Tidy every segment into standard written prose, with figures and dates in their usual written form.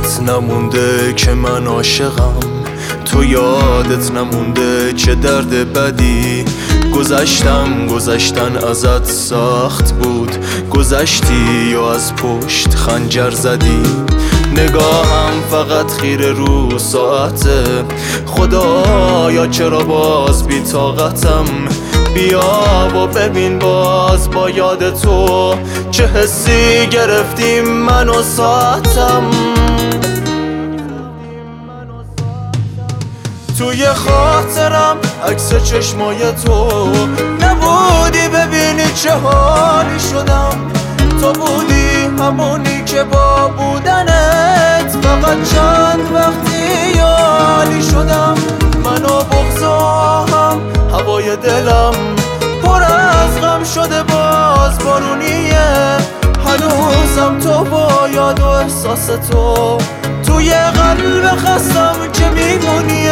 یادت نمونده که من عاشقم، تو یادت نمونده چه درد بدی گذشتن ازت سخت بود، گذشتی یا از پشت خنجر زدی. نگاهم فقط خیره رو ساعته، خدایا چرا باز بی طاقتم. بیا و ببین باز با یاد تو چه حسی گرفتیم من و ساعتم. توی خاطرم عکس چشمای تو نبودی، ببینی چه حالی شدم. تو بودی همونی که با بودنت فقط چند وقتی یالی شدم. من و بغضام هوای دلم پر از غم شده، باز بارونیه. هنوزم تو با یاد و احساس تو توی قلب خستم که میمونیه.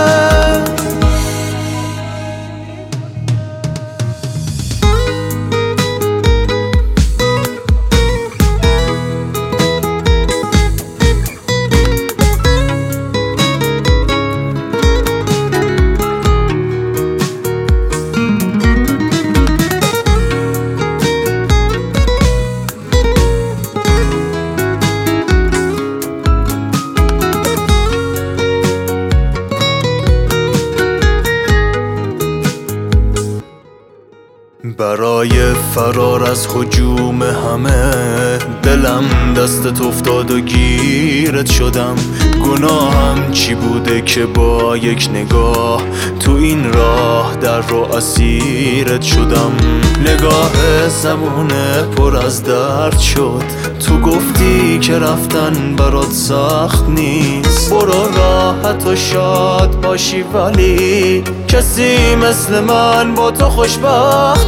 برای فرار از هجوم همه دلم دستت افتاد و گیرت شدم. گناهم چی بوده که با یک نگاه تو این راه در رو اسیرت شدم. نگاه زمونه پر از درد شد، تو گفتی که رفتن برات سخت نیست. برو راحت و شاد باشی، ولی کسی مثل من با تو خوشبخت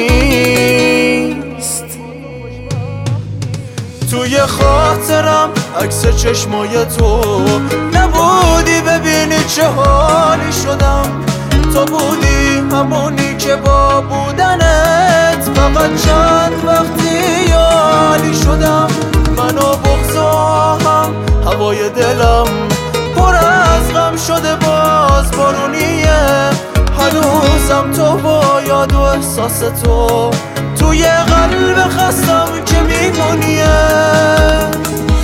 نیست. توی خاطرم عکس چشمای تو نبودی، ببینی چه حالی شدم. تو بودی همونی که با بودنت فقط چند وقتی یالی شدم. من و بغضام هوای دلم پر از غم شده، باز بارونیه. هنوزم تو با یاد و احساس تو توی قلب خستم که میمونیه.